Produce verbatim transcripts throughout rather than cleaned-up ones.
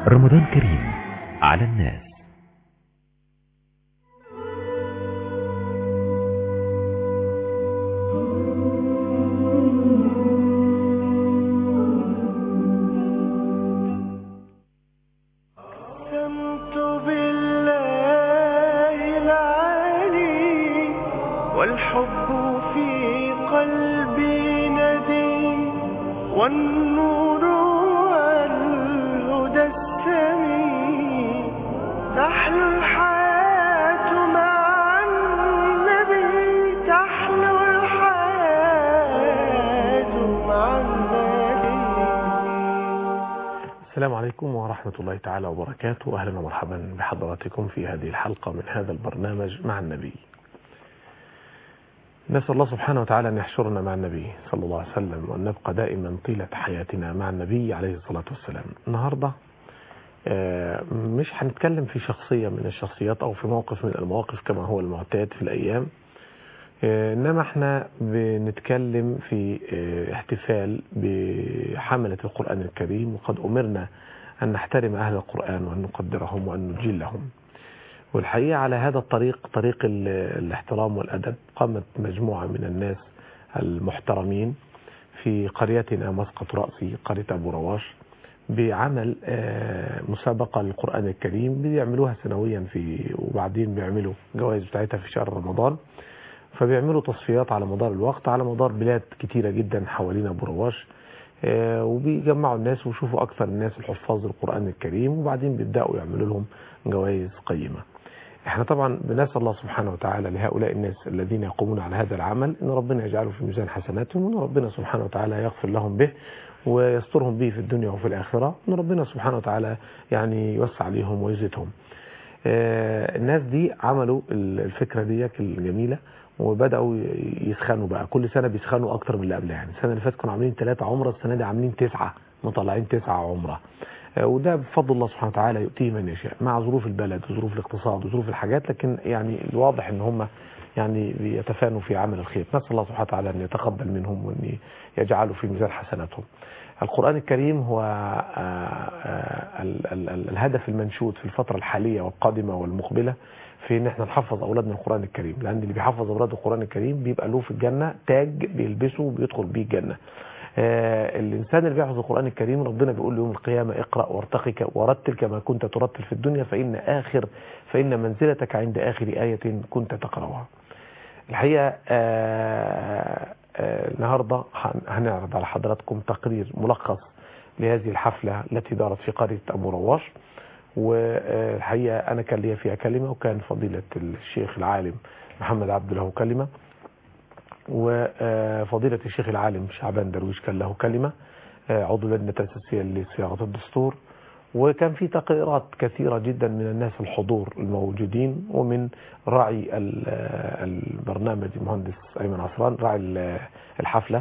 رمضان كريم على الناس. أقسمت بالله العلي والحب في قلبي ندي والنور والهدى السمي تحلو الحياة مع النبي تحلو الحياة مع النبي. السلام عليكم ورحمة الله تعالى وبركاته. أهلا ومرحبا بحضراتكم في هذه الحلقة من هذا البرنامج مع النبي. نسأل الله سبحانه وتعالى أن يحشرنا مع النبي صلى الله عليه وسلم وأن نبقى دائما طيلة حياتنا مع النبي عليه الصلاة والسلام. النهاردة مش هنتكلم في شخصية من الشخصيات أو في موقف من المواقف كما هو المعتاد في الأيام، إنما احنا بنتكلم في احتفال بحملة القرآن الكريم، وقد أمرنا أن نحترم أهل القرآن وأن نقدرهم وأن نجلهم. والحقيقة على هذا الطريق، طريق الاحترام والأدب، قامت مجموعة من الناس المحترمين في قريتنا مسقط رأسي قرية أبو رواش بعمل مسابقة للقرآن الكريم بيعملوها سنويا في وبعدين بيعملوا جوائز بتاعتها في شهر رمضان، فبيعملوا تصفيات على مدار الوقت على مدار بلاد كتيرة جدا حوالين أبو رواش، وبيجمعوا الناس ويشوفوا أكثر الناس الحفاظ القرآن الكريم وبعدين بيبدأوا يعملوا لهم جوائز قيمة. احنا طبعا بنسأل الله سبحانه وتعالى لهؤلاء الناس الذين يقومون على هذا العمل ان ربنا يجعله في ميزان حسناتهم، وان ربنا سبحانه وتعالى يغفر لهم به ويسترهم به في الدنيا وفي الآخرة، وان ربنا سبحانه وتعالى يعني يوسع عليهم ويزيدهم. اه الناس دي عملوا الفكرة دي الجميلة وبدأوا يسخنوا بقى، كل سنة بيسخنوا أكتر من اللي قبلها. يعني السنة اللي فاتت كانوا عاملين ثلاثة عمرة، السنة دي عاملين تسعة، مطلعين تسعة عمرة، وده بفضل الله سبحانه وتعالى يؤتيه من يشاء مع ظروف البلد وظروف الاقتصاد وظروف الحاجات، لكن يعني الواضح ان هم يعني بيتفانوا في عمل الخير. نسأل الله سبحانه وتعالى ان يتقبل منهم وان يجعله في ميزان حسناتهم. القرآن الكريم هو الهدف المنشود في الفترة الحالية والقادمة والمقبلة في ان احنا نحفظ اولادنا القرآن الكريم، لان اللي بيحفظ اولاده القرآن الكريم بيبقى له في الجنة تاج بيلبسه وبيدخل بيه الجنة. آه الإنسان اللي بيحفظ القرآن الكريم ربنا بيقول له يوم القيامة اقرأ وارتقك ورتل كما كنت ترتل في الدنيا فإن آخر فإن منزلتك عند آخر آية كنت تقرأها. الحقيقة آه آه النهاردة هنعرض على حضراتكم تقرير ملخص لهذه الحفلة التي دارت في قرية أبو رواش، والحقيقة أنا كان لي فيها كلمة، وكان فضيلة الشيخ العالم محمد عبد له كلمة، وفضيلة الشيخ العالم شعبان درويش كان له كلمة، عضو اللجنة التأسيسية لصياغة الدستور. وكان في تقريرات كثيرة جدا من الناس الحضور الموجودين، ومن راعي البرنامج المهندس أيمن عصران راعي الحفلة،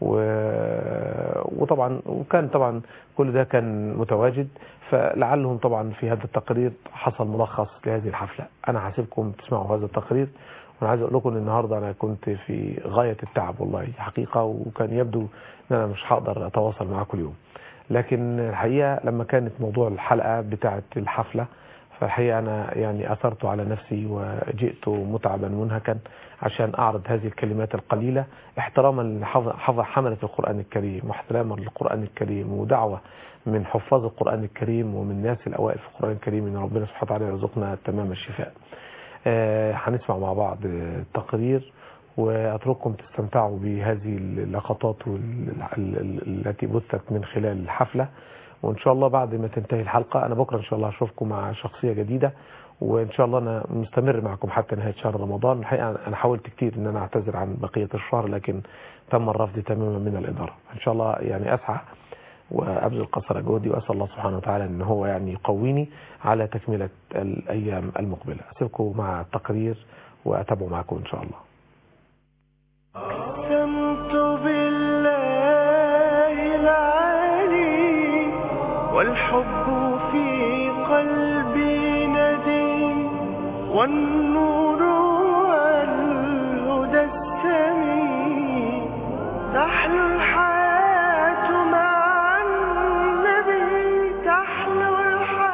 وطبعا وكان طبعا كل ده كان متواجد، فلعلهم طبعا في هذا التقرير حصل ملخص لهذه الحفلة. أنا هسيبكم تسمعوا هذا التقرير، وانا عايز اقول لكم ان النهارده انا كنت في غايه التعب والله حقيقه، وكان يبدو ان انا مش هقدر اتواصل معاكم اليوم، لكن الحقيقه لما كانت موضوع الحلقه بتاعه الحفله فالحقيقه انا يعني اثرت على نفسي وجئت متعبا منهكا عشان اعرض هذه الكلمات القليله احتراما لحفظ حمله القران الكريم واحتراما للقران الكريم، ودعوه من حفاظ القران الكريم ومن الناس الاوائل في القران الكريم ان ربنا سبحانه وتعالى يرزقنا تمام الشفاء. هنسمع مع بعض التقرير، وأترككم تستمتعوا بهذه اللقطات التي بثت من خلال الحفلة. وإن شاء الله بعد ما تنتهي الحلقة أنا بكرة إن شاء الله أشوفكم مع شخصية جديدة، وإن شاء الله أنا مستمر معكم حتى نهاية شهر رمضان. الحقيقة أنا حاولت كتير إن أنا أعتذر عن بقية الشهر، لكن تم الرفض تماما من الإدارة. إن شاء الله يعني أسعى وأبذل قصر جهدي، وأسأل الله سبحانه وتعالى أن هو يعني يقويني على تكملة الأيام المقبلة. أسيبكم مع التقرير وأتابعوا معكم إن شاء الله. أقسمت بالله العلي والحب في قلبي ندي والنور والهدى السمي تحلو الحياة مع النبي تحلو الحياة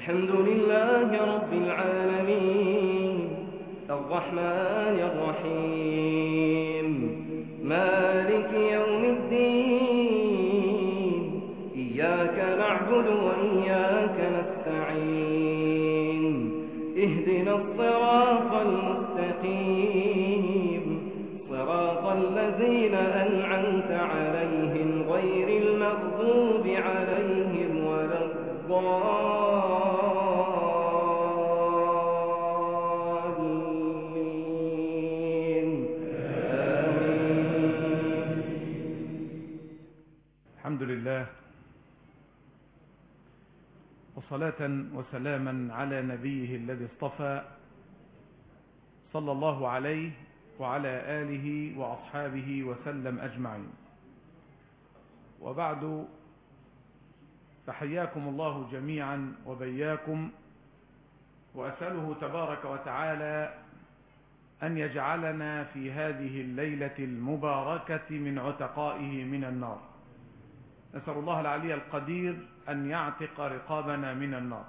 الحمد لله رب العالمين الرحمن الرحيم مالك يوم الدين إياك نعبد وإياك نستعين اهدنا الصراط المستقيم صراط الذين أنعمت عليهم غير المغضوب عليهم ولا الضالين آمين. الحمد لله وصلاة وسلاما على نبيه الذي اصطفى صلى الله عليه وعلى آله وأصحابه وسلم أجمعين. وبعد، فحياكم الله جميعا وبياكم، وأسأله تبارك وتعالى أن يجعلنا في هذه الليلة المباركة من عتقائه من النار. نسأل الله العلي القدير أن يعتق رقابنا من النار،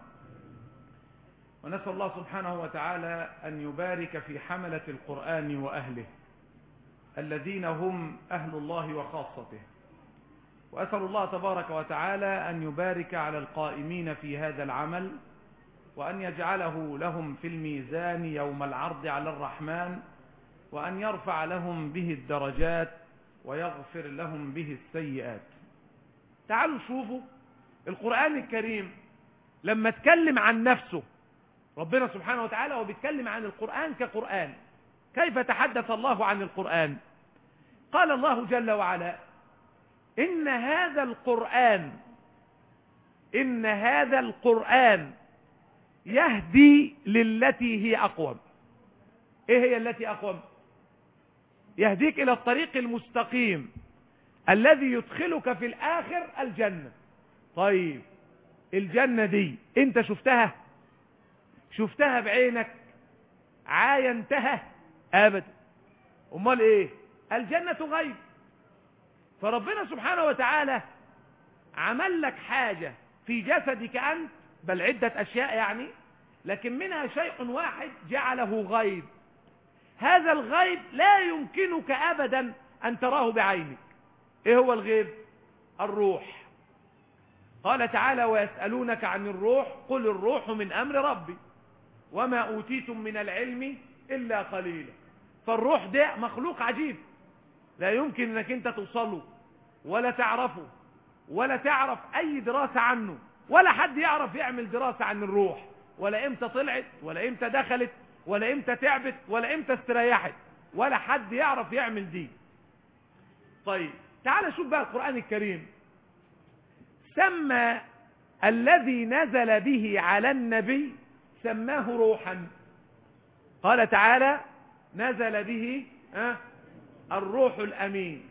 ونسأل الله سبحانه وتعالى أن يبارك في حملة القرآن وأهله الذين هم أهل الله وخاصته، وأسأل الله تبارك وتعالى أن يبارك على القائمين في هذا العمل، وأن يجعله لهم في الميزان يوم العرض على الرحمن، وأن يرفع لهم به الدرجات ويغفر لهم به السيئات. تعالوا شوفوا القرآن الكريم لما اتكلم عن نفسه، ربنا سبحانه وتعالى وبيتكلم عن القرآن كقرآن. كيف تحدث الله عن القرآن؟ قال الله جل وعلا: إن هذا القرآن إن هذا القرآن يهدي للتي هي أقوم. إيه هي التي أقوم؟ يهديك إلى الطريق المستقيم الذي يدخلك في الآخر الجنة. طيب الجنة دي انت شفتها؟ شفتها بعينك؟ عاينتها؟ أبدا. أمال إيه؟ الجنة غيب. فربنا سبحانه وتعالى عمل لك حاجة في جسدك أنت، بل عدة أشياء يعني، لكن منها شيء واحد جعله غيب. هذا الغيب لا يمكنك أبدا أن تراه بعينك. إيه هو الغيب؟ الروح. قال تعالى: ويسألونك عن الروح قل الروح من أمر ربي وما أوتيتم من العلم إلا قليلا. فالروح ده مخلوق عجيب، لا يمكن أنك أنت توصله ولا تعرفه ولا تعرف أي دراسة عنه، ولا حد يعرف يعمل دراسة عن الروح، ولا إمتى طلعت ولا إمتى دخلت ولا إمتى تعبت ولا إمتى استريحت، ولا حد يعرف يعمل دي. طيب تعال شوف بقى القرآن الكريم سمى الذي نزل به على النبي سماه روحا. قال تعالى: نزل به أه الروح الأمين.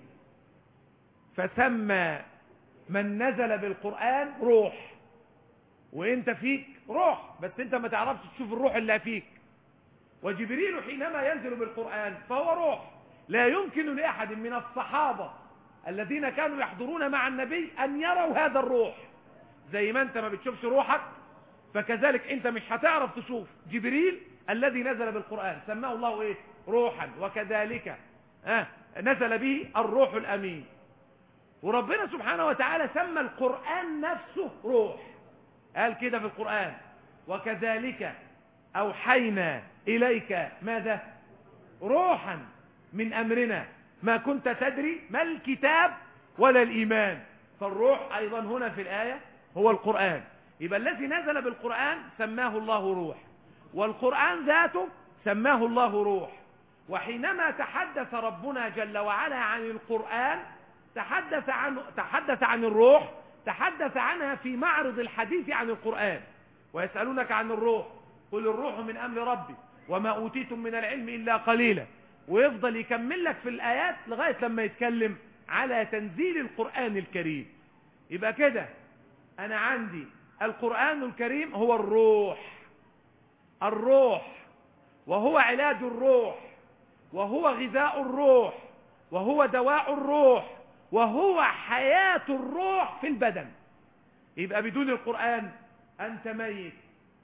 فسمى من نزل بالقرآن روح. وانت فيك روح، بس انت ما تعرفش تشوف الروح اللي فيك. وجبريل حينما ينزل بالقرآن فهو روح. لا يمكن لأحد من الصحابة الذين كانوا يحضرون مع النبي أن يروا هذا الروح. زي ما انت ما بتشوفش روحك، فكذلك انت مش هتعرف تشوف جبريل الذي نزل بالقرآن. سماه الله ايه؟ روحا. وكذلك آه نزل به الروح الأمين. وربنا سبحانه وتعالى سمى القرآن نفسه روح. قال كده في القرآن: وكذلك أوحينا إليك ماذا؟ روحا من أمرنا ما كنت تدري ما الكتاب ولا الإيمان. فالروح أيضا هنا في الآية هو القرآن. يبقى الذي نزل بالقرآن سماه الله روح، والقرآن ذاته سماه الله روح. وحينما تحدث ربنا جل وعلا عن القرآن تحدث عن تحدث عن الروح، تحدث عنها في معرض الحديث عن القرآن. ويسألونك عن الروح قل الروح من أمر ربي وما أوتيتم من العلم إلا قليلا. ويفضل يكمل لك في الآيات لغاية لما يتكلم على تنزيل القرآن الكريم. يبقى كده أنا عندي القرآن الكريم هو الروح. الروح وهو علاج الروح، وهو غذاء الروح، وهو دواء الروح، وهو حياة الروح في البدن. يبقى بدون القرآن أنت ميت،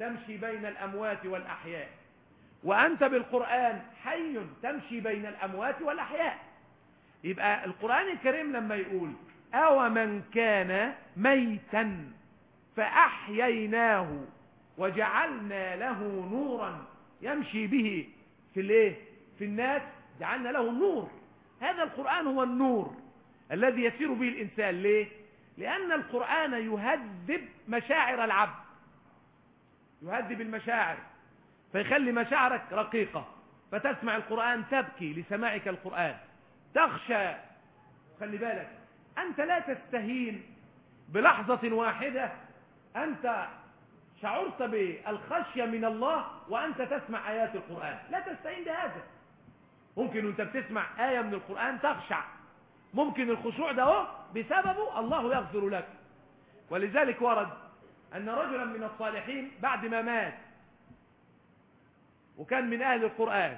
تمشي بين الأموات والأحياء، وأنت بالقرآن حي تمشي بين الأموات والأحياء. يبقى القرآن الكريم لما يقول أو من كان ميتا فأحييناه وجعلنا له نورا يمشي به في الايه في الناس، جعلنا له النور. هذا القرآن هو النور الذي يسير به الإنسان. ليه؟ لأن القرآن يهذب مشاعر العبد، يهذب المشاعر، فيخلي مشاعرك رقيقة، فتسمع القرآن تبكي لسماعك القرآن، تخشى. خلي بالك أنت لا تستهين بلحظة واحدة أنت شعرت بالخشية من الله وأنت تسمع آيات القرآن، لا تستهين بهذا. ممكن وأنت بتسمع آية من القرآن تخشع، ممكن الخشوع ده هو بسببه الله يغفر لك. ولذلك ورد أن رجلا من الصالحين بعد ما مات وكان من أهل القرآن،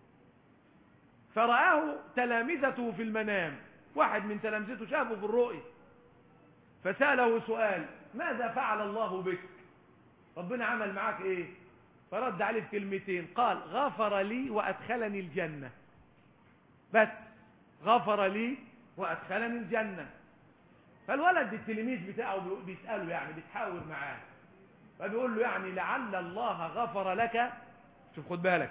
فرآه تلامذته في المنام، واحد من تلامذته شافه في الرؤيا، فسأله سؤال: ماذا فعل الله بك؟ ربنا عمل معاك ايه؟ فرد عليه في كلمتين، قال: غفر لي وأدخلني الجنة. بس غفر لي وأدخلني الجنة. فالولد التلميذ بتاعه بيسأله، يعني بيتحاور معاه، فبيقول له يعني لعل الله غفر لك، شوف خد بالك،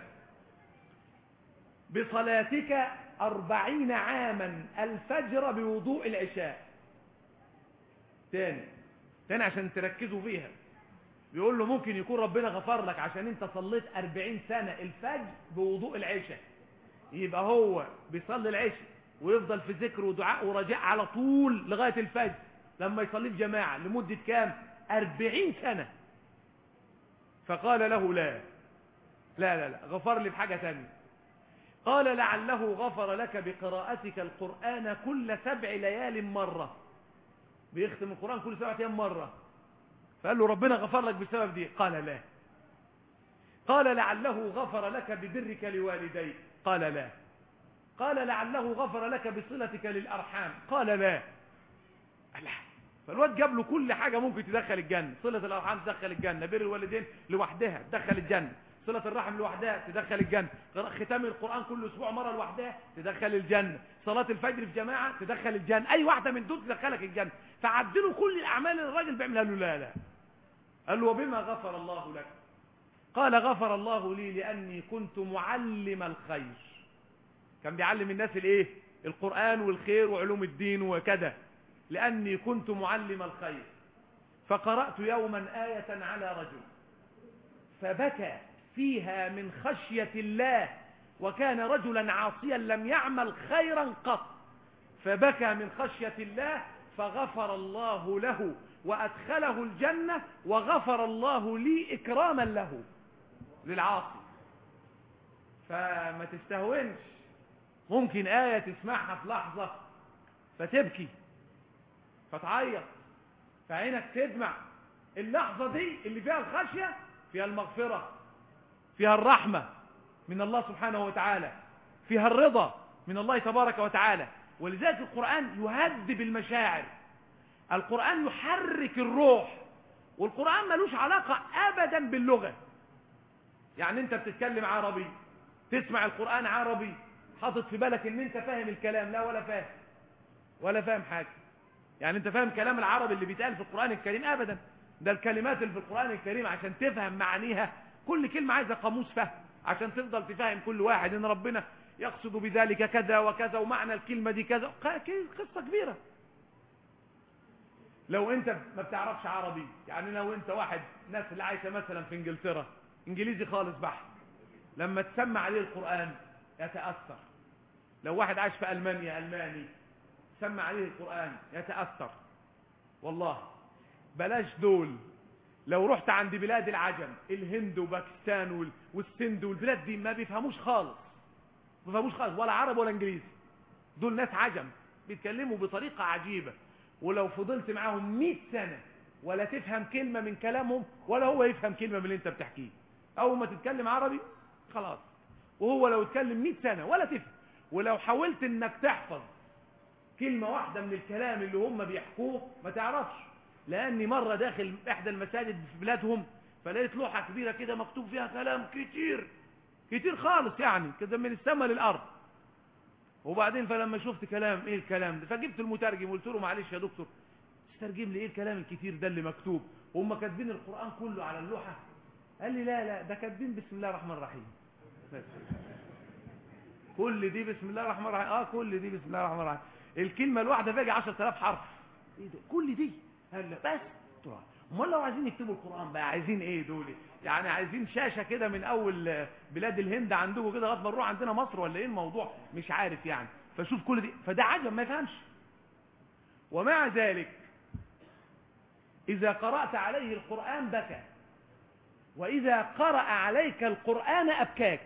بصلاتك أربعين عاما الفجر بوضوء العشاء. تاني تاني عشان تركزوا فيها. بيقول له ممكن يكون ربنا غفر لك عشان انت صليت أربعين سنة الفجر بوضوء العشاء، يبقى هو بيصلي العشاء ويفضل في ذكر ودعاء ورجاء على طول لغاية الفجر لما يصلي الجماعة لمدة كام؟ أربعين سنة. فقال له لا لا لا, لا. غفر لي بحاجة تانية. قال: لعله غفر لك بقراءتك القرآن كل سبع ليال مرة، بيختم القرآن كل سبعة أيام مرة. فقال له ربنا غفر لك بسبب دي؟ قال لا. قال: لعله غفر لك ببرك لوالديك؟ قال لا. قال: لعله غفر لك بصلتك للأرحام؟ قال لا. لا. فالواد جاب له كل حاجة ممكن تدخل الجنة. صلة الأرحام تدخل الجنة، بر الوالدين لوحدها تدخل الجنة، صلة الرحم لوحدها تدخل الجنة، ختام القرآن كل أسبوع مرة لوحدها تدخل الجنة، صلاة الفجر في جماعة تدخل الجنة، أي واحدة من دول تدخلك الجنة. فعدلوا كل الأعمال اللي الراجل بيعملها. له لا لا. قال له: وبما غفر الله لك؟ قال: غفر الله لي لأني كنت معلم الخير. كان بيعلم الناس الايه؟ القرآن والخير وعلوم الدين وكذا. لأني كنت معلم الخير، فقرأت يوما آية على رجل فبكى فيها من خشية الله، وكان رجلا عاصيا لم يعمل خيرا قط، فبكى من خشية الله فغفر الله له وأدخله الجنة، وغفر الله لي إكراما له للعاصي. فما تستهونش، ممكن آية تسمعها في لحظة فتبكي فتعيط فعينك تدمع. اللحظة دي اللي فيها الخشية فيها المغفرة، فيها الرحمة من الله سبحانه وتعالى، فيها الرضا من الله تبارك وتعالى. ولذلك القرآن يهذب المشاعر، القرآن يحرك الروح. والقرآن ملوش علاقة أبدا باللغة. يعني انت بتتكلم عربي تسمع القرآن عربي حاطط في بالك ان انت فاهم الكلام، لا ولا فاهم ولا فاهم حاجة. يعني انت فاهم كلام العربي اللي بيتقال في القرآن الكريم؟ ابدا. ده الكلمات اللي في القرآن الكريم عشان تفهم معانيها كل كلمة عايزة قاموس فهم، عشان تفضل تفهم كل واحد ان ربنا يقصد بذلك كذا وكذا ومعنى الكلمة دي كذا، قصة كبيرة. لو انت ما بتعرفش عربي، يعني لو انت واحد ناس اللي عايشة مثلا في انجلترا انجليزي خالص بحت، لما تسمع عليه القرآن يتأثر. لو واحد عايش في ألمانيا ألماني سمع عليه القرآن يتأثر. والله بلاش دول، لو رحت عند بلاد العجم الهند وباكستان والسند والبلاد دي ما بيفهموش خالص، ما بيفهموش خالص ولا عربي ولا انجليزي. دول ناس عجم بيتكلموا بطريقة عجيبة، ولو فضلت معاهم مئة سنة ولا تفهم كلمة من كلامهم ولا هو يفهم كلمة من اللي انت بتحكيه. اول ما تتكلم عربي خلاص، وهو لو اتكلم مئة سنة ولا تفهم. ولو حاولت انك تحفظ كلمة واحدة من الكلام اللي هم بيحكوه ما تعرفش. لاني مرة داخل احدى المساجد في بلادهم فلقيت لوحة كبيرة كده مكتوب فيها كلام كتير كتير خالص يعني كده من السماء للأرض. وبعدين فلما شفت كلام ايه الكلام ده فجبت المترجم وقلت له معلش يا دكتور تترجم لي ايه الكلام الكتير ده اللي مكتوب وهم كاتبين القرآن كله على اللوحة؟ قال لي لا لا ده كاتبين بسم الله الرحمن الرحيم بس. كل دي بسم الله الرحمن الرحيم اه كل دي بسم الله الرحمن الرحيم الكلمة الواحدة باجي عشرة آلاف حرف ايه ده كل دي هلا بس. امال لو عايزين يكتبوا القرآن بقى عايزين ايه دول؟ يعني عايزين شاشة كده من اول بلاد الهند عندكم كده لغايه ما نروح عندنا مصر ولا ايه الموضوع؟ مش عارف يعني. فشوف كل دي فده عجب ما يفهمش. ومع ذلك اذا قرأت عليه القرآن بكى واذا قرأ عليك القرآن ابكاك.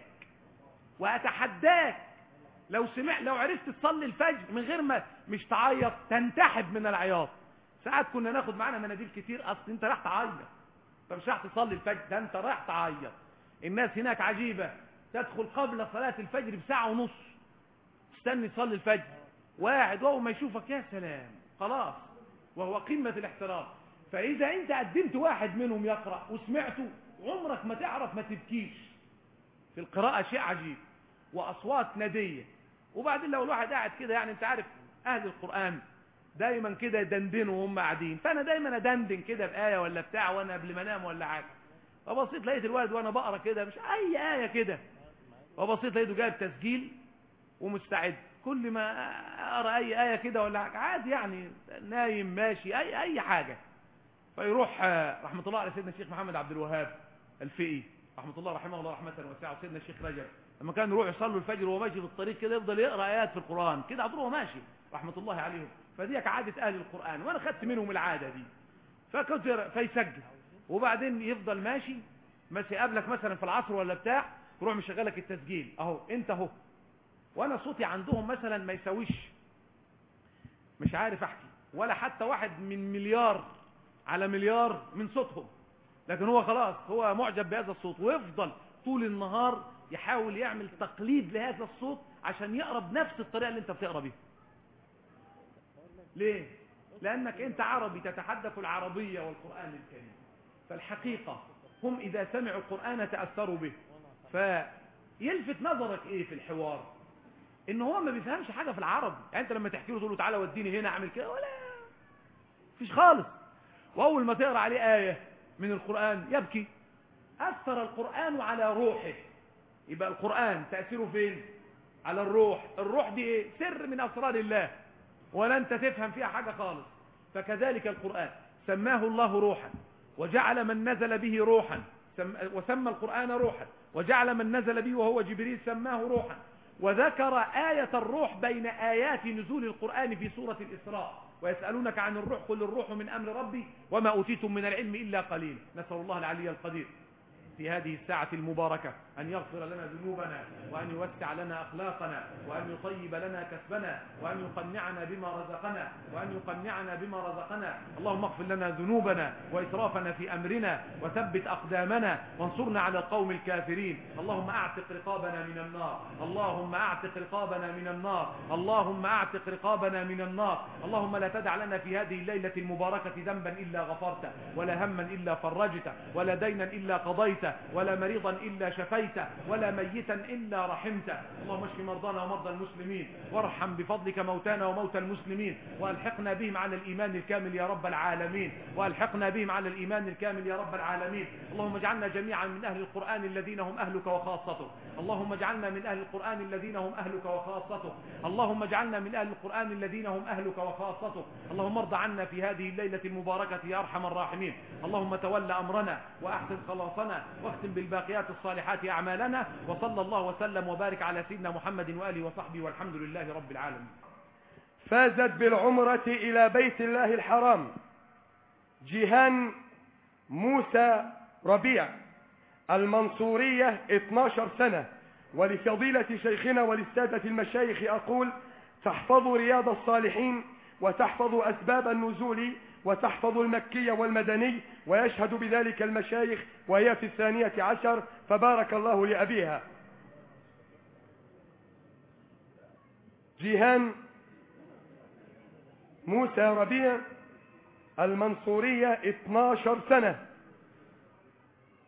واتحداك لو سمع لو عرفت تصلي الفجر من غير ما مش تعيط تنتحب من العياط. ساعات كنا ناخد معانا مناديل كتير اصل انت رايح تعيط انت مش رايح تصلي الفجر ده انت رايح تعيط. الناس هناك عجيبة تدخل قبل صلاة الفجر بساعة ونص تستني تصلي الفجر واحد وهو ما يشوفك يا سلام خلاص وهو قمة الاحترام. فإذا انت قدمت واحد منهم يقرأ وسمعته عمرك ما تعرف ما تبكيش. في القراءة شيء عجيب وأصوات ندية. وبعدين لو الواحد قاعد كده يعني انت عارف أهل القرآن دايما كده يدندنوا وهم قاعدين فأنا دايما أدندن كده بآية ولا بتاع وأنا قبل ما انام ولا حاجة. فبصيت لقيت الوالد وأنا بقرأ كده مش أي آية كده وبصيت لقيته جايب تسجيل ومستعد كل ما أقرأ أي آية كده ولا حاجة عادي يعني نايم ماشي أي أي حاجة. فيروح رحمة الله على سيدنا الشيخ محمد عبد الوهاب الفقي رحمة الله رحمه الله رحمة واسعة وسيدنا الشيخ رجب لما كان يروح يصلوا الفجر وهو ماشي في الطريق كده يفضل يقرأ آيات في القرآن كده عبد وهو ماشي رحمة الله عليهم. فديك عادة أهل القرآن وأنا خدت منهم العادة دي. فكنت فيسجل وبعدين يفضل ماشي ماشي قبلك مثلا في العصر ولا بتاع تروح مشغلك التسجيل اهو انت اهو. وانا صوتي عندهم مثلا ما يساويش مش عارف احكي ولا حتى واحد من مليار على مليار من صوتهم لكن هو خلاص هو معجب بهذا الصوت ويفضل طول النهار يحاول يعمل تقليد لهذا الصوت عشان يقرا بنفس الطريقه اللي انت بتقرا بيها. ليه؟ لانك انت عربي تتحدث العربيه والقران الكريم. فالحقيقه هم اذا سمعوا القران تاثروا به. فيلفت نظرك ايه في الحوار؟ ان هو ما بيفهمش حاجه في العربي. يعني انت لما تحكي له تقول له تعالى وديني هنا اعمل كده ولا فيش خالص. واول ما تقرا عليه ايه من القران يبكي. اثر القران على روحه. يبقى القران تاثيره فين؟ على الروح. الروح دي ايه؟ سر من اسرار الله ولا انت تفهم فيها حاجه خالص. فكذلك القران سماه الله روحا وجعل من نزل به روحا وسمى القران روحا وجعل من نزل به وهو جبريل سماه روحا. وذكر آية الروح بين آيات نزول القرآن في سورة الإسراء ويسألونك عن الروح قل الروح من أمر ربي وما أوتيتم من العلم إلا قليل. نسأل الله العلي القدير في هذه الساعة المباركة أن يغفر لنا ذنوبنا وأن يوسع لنا أخلاقنا وأن يطيب لنا كسبنا وأن يقنعنا بما رزقنا وأن يقنعنا بما رزقنا. اللهم اغفر لنا ذنوبنا وإسرافنا في أمرنا وثبت أقدامنا وانصرنا على القوم الكافرين. اللهم أعتق رقابنا من النار. اللهم أعتق رقابنا من النار. اللهم أعتق رقابنا من النار. اللهم لا تدع لنا في هذه الليلة المباركة ذنبا إلا غفرته ولا هما إلا فرجته ولا دينا إلا قضيته ولا مريضا إلا شفيته ولا ميتا إلا رحمته. اللهم اشف مرضانا ومرضى المسلمين وارحم بفضلك موتانا وموتى المسلمين وألحقنا بهم على الإيمان الكامل يا رب العالمين وألحقنا بهم على الإيمان الكامل يا رب العالمين. اللهم اجعلنا جميعا من أهل القرآن الذين هم أهلك وخاصته. اللهم اجعلنا من أهل القرآن الذين هم أهلك وخاصته. اللهم اجعلنا من أهل القرآن الذين هم أهلك وخاصته. اللهم ارض عنا في هذه الليلة المباركة يا أرحم الراحمين. اللهم تولى أمرنا وأحسن خلاصنا واختم بالباقيات الصالحات أعمالنا. وصلى الله وسلم وبارك على سيدنا محمد وآله وصحبه والحمد لله رب العالمين. فازت بالعمرة إلى بيت الله الحرام جيهان موسى ربيع المنصورية اثناشر سنة. ولفضيلة شيخنا وللسادة المشايخ أقول تحفظوا رياض الصالحين وتحفظوا أسباب النزول وتحفظ المكي والمدني ويشهد بذلك المشايخ وهي في الثانية عشر فبارك الله لأبيها. جيهان موسى ربيع المنصورية اثناشر سنة.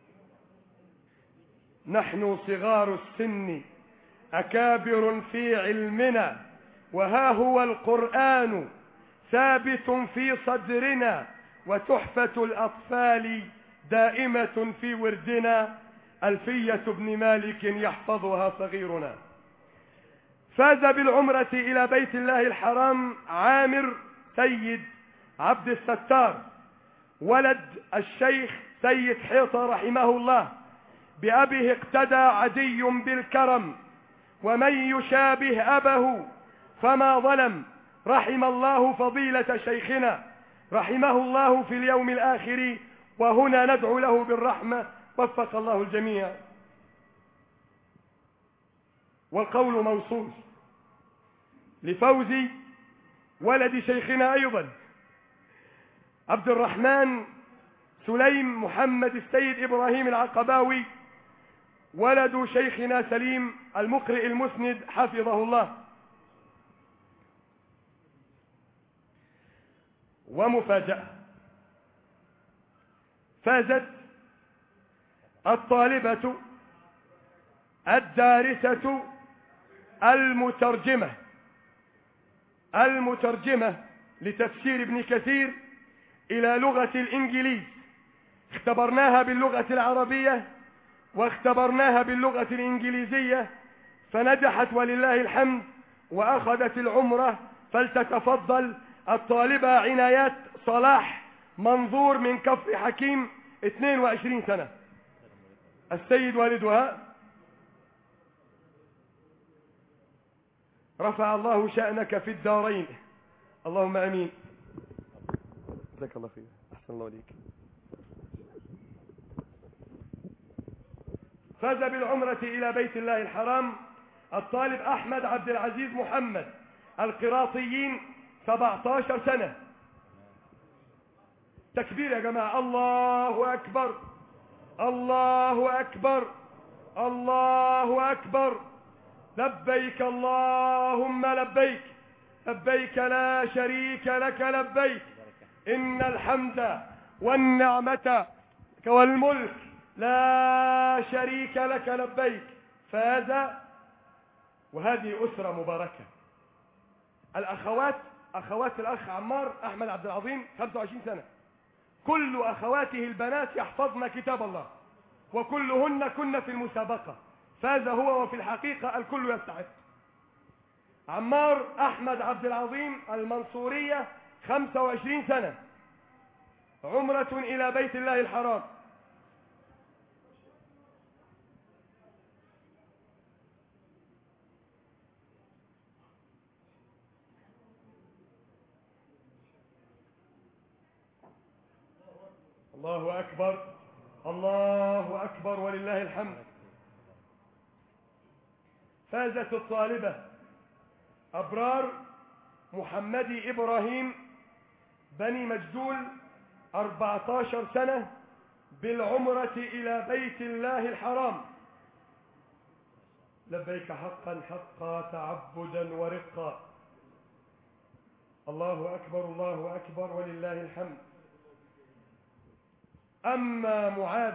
نحن صغار السن أكابر في علمنا، وها هو القرآن ثابت في صدرنا، وتحفة الأطفال دائمة في وردنا، ألفية ابن مالك يحفظها صغيرنا. فاز بالعمرة إلى بيت الله الحرام عامر سيد عبد الستار ولد الشيخ سيد حيطة رحمه الله، بأبيه اقتدى عدي بالكرم، ومن يشابه أبه فما ظلم، رحم الله فضيلة شيخنا، رحمه الله في اليوم الآخر، وهنا ندعو له بالرحمة، وفق الله الجميع. والقول موصول لفوزي ولد شيخنا أيضا عبد الرحمن سليم محمد السيد إبراهيم العقباوي، ولد شيخنا سليم المقرئ المسند حفظه الله. ومفاجأة، فازت الطالبة الدارسة المترجمة المترجمة لتفسير ابن كثير إلى لغة الإنجليز. اختبرناها باللغة العربية واختبرناها باللغة الإنجليزية، فنجحت ولله الحمد وأخذت العمرة. فلتتفضل الطالبة عنايات صلاح منظور من كفر حكيم، اثنين وعشرين سنة، السيد والدها. رفع الله شأنك في الدارين، اللهم امين. جزاك الله خير، احسن الله عليك. فاز بالعمرة الى بيت الله الحرام الطالب احمد عبد العزيز محمد، القراطيين، سبعة عشر سنة. تكبير يا جماعة، الله اكبر الله اكبر الله اكبر. لبيك اللهم لبيك، لبيك لا شريك لك لبيك، إن الحمد والنعمة والملك لا شريك لك لبيك. فاز، وهذه أسرة مباركة. الأخوات، أخوات الأخ عمار أحمد عبد العظيم، خمسة وعشرين سنة، كل أخواته البنات يحفظن كتاب الله، وكلهن كن في المسابقة. فاز هو، وفي الحقيقة الكل يستحق. عمار أحمد عبد العظيم، المنصورية، خمسة وعشرين سنة، عمرة إلى بيت الله الحرام. الله أكبر الله أكبر ولله الحمد. فازت الطالبة أبرار محمدي إبراهيم بني مجدول، أربعة عشر سنة، بالعمرة إلى بيت الله الحرام. لبيك حقا حقا تعبدا ورقا. الله أكبر الله أكبر ولله الحمد. أما معاذ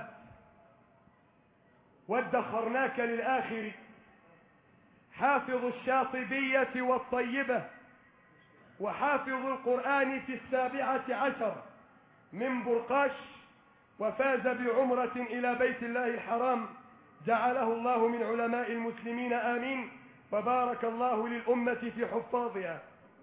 وادخرناك للآخر، حافظ الشاطبية والطيبة، وحافظ القرآن في السابعة عشر من برقاش، وفاز بعمرة إلى بيت الله الحرام، جعله الله من علماء المسلمين، آمين. وبارك الله للأمة في حفاظها.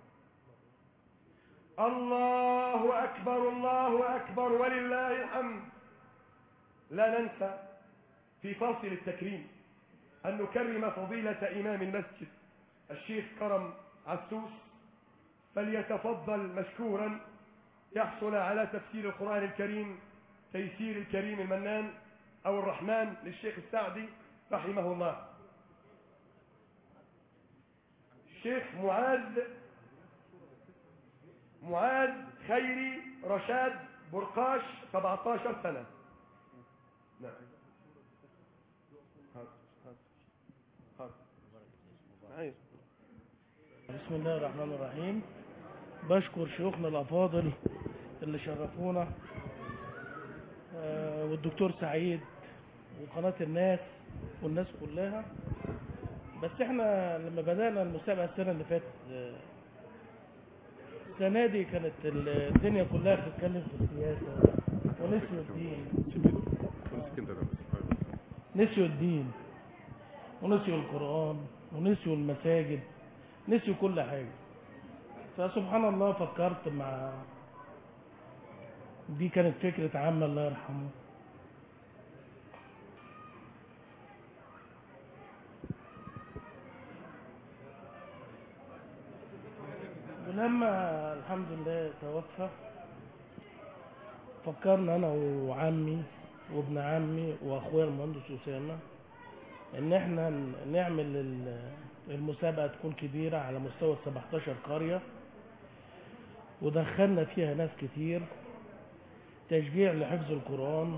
الله أكبر الله أكبر ولله الحمد. لا ننسى في فاصل التكريم أن نكرم فضيلة إمام المسجد الشيخ كرم عسوس، فليتفضل مشكورا يحصل على تفسير القرآن الكريم تيسير الكريم المنان أو الرحمن للشيخ السعدي رحمه الله. الشيخ معاذ معاذ خيري رشاد برقاش، سبعة عشر سنة. نعم. بسم الله الرحمن الرحيم. بشكر شيوخنا الأفاضل اللي شرفونا، والدكتور سعيد وقناة الناس والناس كلها. بس احنا لما بدأنا المسابقة السنة اللي فاتت، آه، السنة دي كانت الدنيا كلها بتتكلم في السياسة ونسيوا الدين. نسيوا الدين ونسيوا القرآن ونسيوا المساجد، نسيوا كل حاجة. فسبحان الله فكرت مع دي كانت فكرة عامة الله يرحمه. ولما الحمد لله توفى فكرنا انا وعمي وابن عمي واخويا المهندس اسامه ان احنا نعمل المسابقه تكون كبيره على مستوى سبعتاشر قريه، ودخلنا فيها ناس كتير تشجيع لحفظ القران.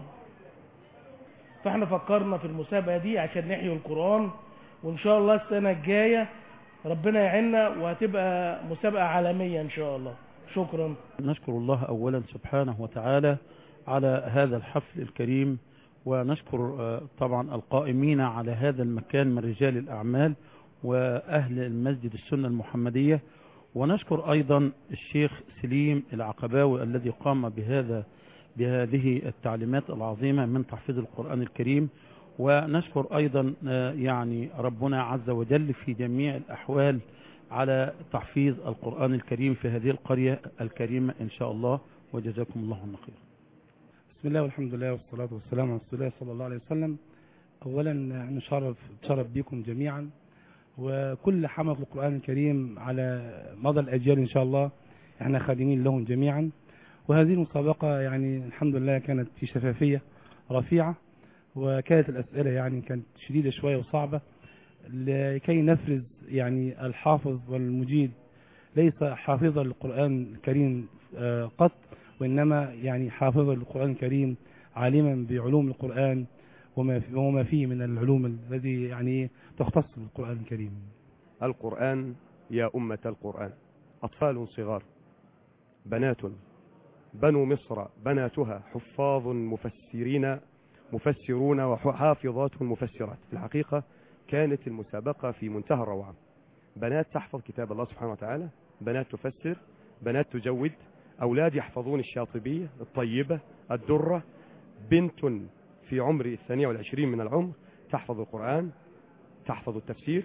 فاحنا فكرنا في المسابقه دي عشان نحيي القران، وان شاء الله السنه الجايه ربنا يعيننا وهتبقى مسابقة عالمية إن شاء الله. شكرا. نشكر الله أولا سبحانه وتعالى على هذا الحفل الكريم، ونشكر طبعا القائمين على هذا المكان من رجال الأعمال وأهل المسجد السنة المحمدية، ونشكر أيضا الشيخ سليم العقباوي الذي قام بهذا بهذه التعليمات العظيمة من تحفيظ القرآن الكريم. ونشكر أيضا يعني ربنا عز وجل في جميع الأحوال على تحفيظ القرآن الكريم في هذه القرية الكريمة إن شاء الله، وجزاكم الله خيرا. بسم الله والحمد لله والصلاة والسلام على رسول الله صلى الله عليه وسلم. أولا نشرف نشرف بكم جميعا وكل حمل القرآن الكريم على مدى الأجيال إن شاء الله، احنا خادمين لهم جميعا. وهذه المسابقة يعني الحمد لله كانت في شفافية رفيعة، وكانت الأسئلة يعني كانت شديدة شوية وصعبة لكي نفرز يعني الحافظ والمجيد ليس حافظا للقرآن الكريم قط، وإنما يعني حافظا للقرآن الكريم عالما بعلوم القرآن وما فيه من العلوم الذي يعني تختص بالقرآن الكريم. القرآن يا أمة القرآن أطفال صغار، بنات بنو مصر بناتها حفاظ مفسرين مفسرون وحافظات مفسرات. في الحقيقة كانت المسابقة في منتهى الروعة، بنات تحفظ كتاب الله سبحانه وتعالى، بنات تفسر، بنات تجود، أولاد يحفظون الشاطبية الطيبة الدرة، بنت في عمر الثانية والعشرين من العمر تحفظ القرآن، تحفظ التفسير،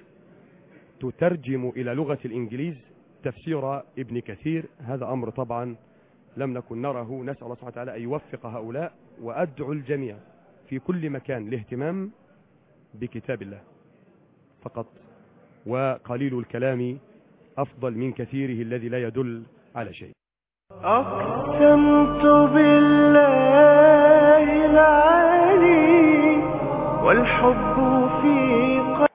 تترجم إلى لغة الإنجليز تفسير ابن كثير. هذا أمر طبعا لم نكن نره، نسأل الله سبحانه وتعالى أن يوفق هؤلاء، وأدعو الجميع في كل مكان الاهتمام بكتاب الله فقط، وقليل الكلام أفضل من كثيره الذي لا يدل على شيء. أقسمت بالله العلي والحب في